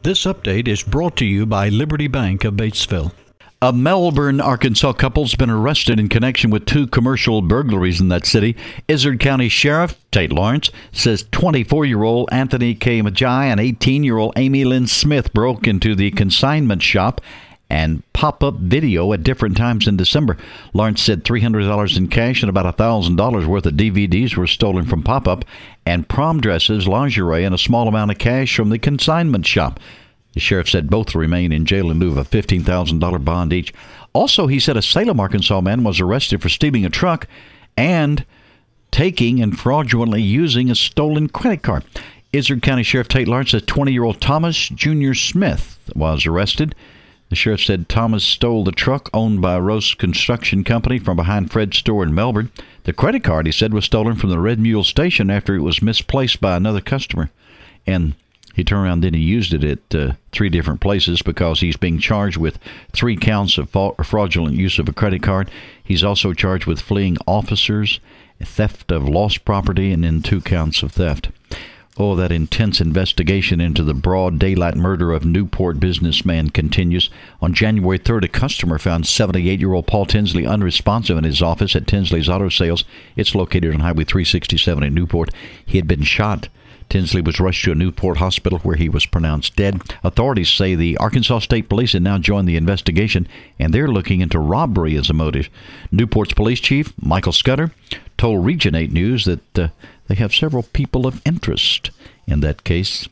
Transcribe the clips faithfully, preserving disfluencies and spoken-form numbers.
This update is brought to you by Liberty Bank of Batesville. A Melbourne, Arkansas couple's been arrested in connection with two commercial burglaries in that city. Izard County Sheriff Tate Lawrence says twenty-four-year-old Anthony K. Majai and eighteen-year-old Amy Lynn Smith broke into the consignment shop and pop-up video at different times in December. Lawrence said three hundred dollars in cash and about one thousand dollars worth of D V Ds were stolen from pop-up, and prom dresses, lingerie, and a small amount of cash from the consignment shop. The sheriff said both remain in jail in lieu of a fifteen thousand dollars bond each. Also, he said a Salem, Arkansas man was arrested for stealing a truck and taking and fraudulently using a stolen credit card. Izard County Sheriff Tate Lawrence said twenty-year-old Thomas Junior Smith was arrested. The sheriff said Thomas stole the truck owned by Rose Construction Company from behind Fred's store in Melbourne. The credit card, he said, was stolen from the Red Mule station after it was misplaced by another customer. And he turned around, then he used it at uh, three different places because he's being charged with three counts of fraudulent use of a credit card. He's also charged with fleeing officers, theft of lost property, and then two counts of theft. Oh, that intense investigation into the broad daylight murder of Newport businessman continues. On January third, a customer found seventy-eight-year-old Paul Tinsley unresponsive in his office at Tinsley's Auto Sales. It's located on Highway three sixty-seven in Newport. He had been shot. Tinsley was rushed to a Newport hospital where he was pronounced dead. Authorities say the Arkansas State Police have now joined the investigation, and they're looking into robbery as a motive. Newport's police chief, Michael Scudder, told Region eight News that uh, they have several people of interest in that case.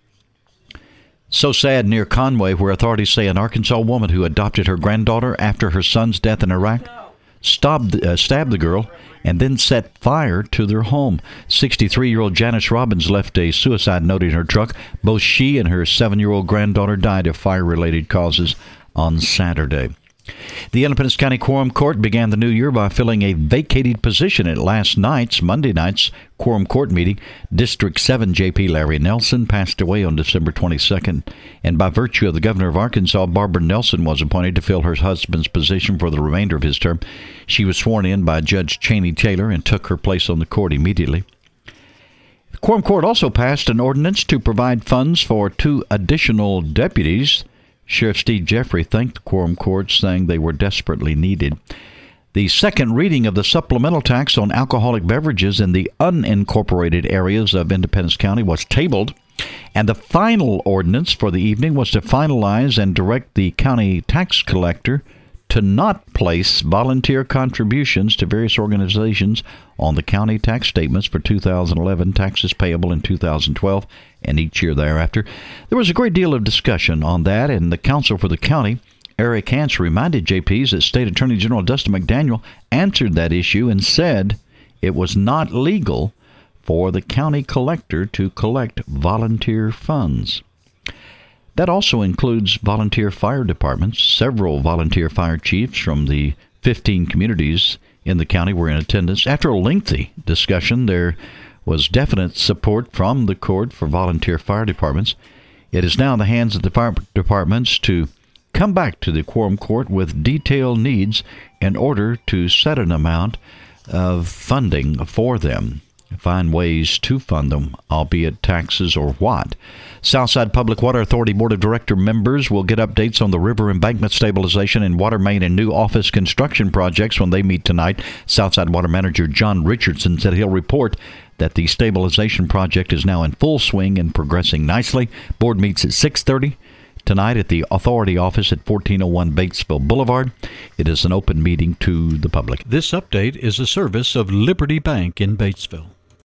So sad near Conway, where authorities say an Arkansas woman who adopted her granddaughter after her son's death in Iraq stabbed, uh, stabbed the girl and then set fire to their home. sixty-three-year-old Janice Robbins left a suicide note in her truck. Both she and her seven-year-old granddaughter died of fire-related causes on Saturday. The Independence County Quorum Court began the new year by filling a vacated position at last night's, Monday night's, Quorum Court meeting. District seven J P Larry Nelson passed away on December twenty-second, and by virtue of the governor of Arkansas, Barbara Nelson was appointed to fill her husband's position for the remainder of his term. She was sworn in by Judge Cheney Taylor and took her place on the court immediately. The Quorum Court also passed an ordinance to provide funds for two additional deputies. Sheriff Steve Jeffrey thanked the Quorum Court, saying they were desperately needed. The second reading of the supplemental tax on alcoholic beverages in the unincorporated areas of Independence County was tabled, and the final ordinance for the evening was to finalize and direct the county tax collector to not place volunteer contributions to various organizations on the county tax statements for two thousand eleven, taxes payable in two thousand twelve, and each year thereafter. There was a great deal of discussion on that, and the counsel for the county, Eric Hance, reminded J Ps that State Attorney General Dustin McDaniel answered that issue and said it was not legal for the county collector to collect volunteer funds. That also includes volunteer fire departments. Several volunteer fire chiefs from the fifteen communities in the county were in attendance. After a lengthy discussion, there was definite support from the court for volunteer fire departments. It is now in the hands of the fire departments to come back to the Quorum Court with detailed needs in order to set an amount of funding for them. Find ways to fund them, albeit taxes or what. Southside Public Water Authority Board of Director members will get updates on the river embankment stabilization and water main and new office construction projects when they meet tonight. Southside Water Manager John Richardson said he'll report that the stabilization project is now in full swing and progressing nicely. Board meets at six thirty tonight at the Authority office at fourteen oh one Batesville Boulevard. It is an open meeting to the public. This update is a service of Liberty Bank in Batesville.